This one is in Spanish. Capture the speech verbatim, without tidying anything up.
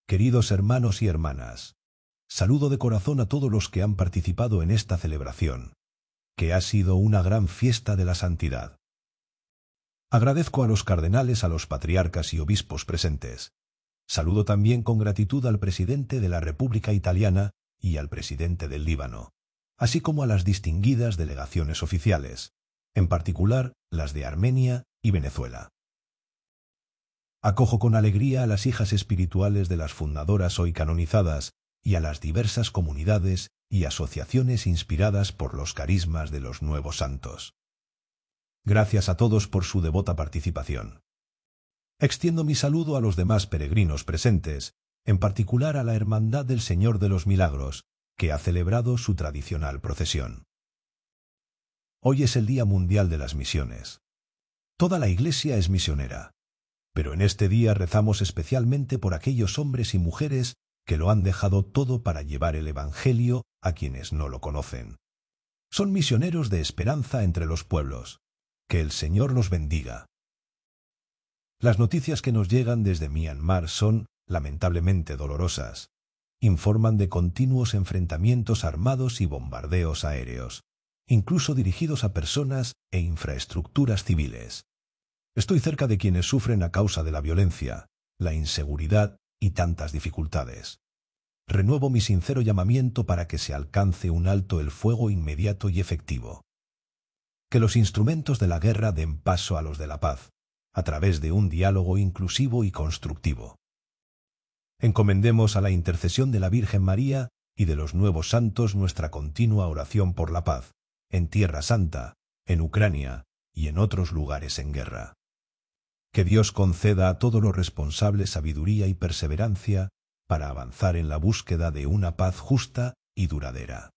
Queridos hermanos y hermanas, saludo de corazón a todos los que han participado en esta celebración, que ha sido una gran fiesta de la santidad. Agradezco a los cardenales, a los patriarcas y obispos presentes. Saludo también con gratitud al presidente de la República Italiana y al presidente del Líbano, así como a las distinguidas delegaciones oficiales, en particular las de Armenia y Venezuela. Acojo con alegría a las hijas espirituales de las fundadoras hoy canonizadas y a las diversas comunidades y asociaciones inspiradas por los carismas de los nuevos santos. Gracias a todos por su devota participación. Extiendo mi saludo a los demás peregrinos presentes, en particular a la Hermandad del Señor de los Milagros, que ha celebrado su tradicional procesión. Hoy es el Día Mundial de las Misiones. Toda la Iglesia es misionera, pero en este día rezamos especialmente por aquellos hombres y mujeres que lo han dejado todo para llevar el Evangelio a quienes no lo conocen. Son misioneros de esperanza entre los pueblos. Que el Señor los bendiga. Las noticias que nos llegan desde Myanmar son, lamentablemente, dolorosas. Informan de continuos enfrentamientos armados y bombardeos aéreos, incluso dirigidos a personas e infraestructuras civiles. Estoy cerca de quienes sufren a causa de la violencia, la inseguridad y tantas dificultades. Renuevo mi sincero llamamiento para que se alcance un alto el fuego inmediato y efectivo. Que los instrumentos de la guerra den paso a los de la paz, a través de un diálogo inclusivo y constructivo. Encomendemos a la intercesión de la Virgen María y de los nuevos santos nuestra continua oración por la paz, en Tierra Santa, en Ucrania y en otros lugares en guerra. Que Dios conceda a todos los responsables sabiduría y perseverancia para avanzar en la búsqueda de una paz justa y duradera.